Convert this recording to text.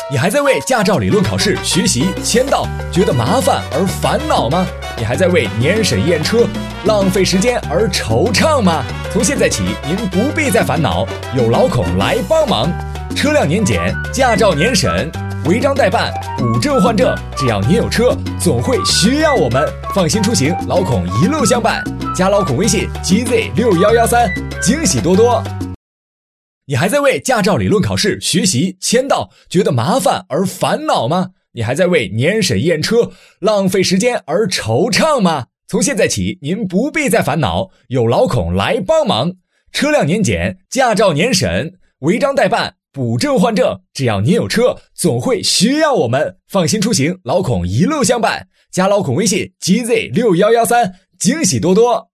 你还在为驾照理论考试学习签到觉得麻烦而烦恼吗？你还在为年审验车浪费时间而惆怅吗？从现在起，您不必再烦恼，有老孔来帮忙。车辆年检、驾照年审、违章代办、补证换证，只要您有车，总会需要我们。放心出行，老孔一路相伴。加老孔微信 GZ6113，惊喜多多。你还在为驾照理论考试学习签到觉得麻烦而烦恼吗？你还在为年审验车浪费时间而惆怅吗？从现在起，您不必再烦恼，有老孔来帮忙。车辆年检、驾照年审、违章代办、补证换证，只要您有车，总会需要我们。放心出行，老孔一路相伴。加老孔微信 GZ6113，惊喜多多。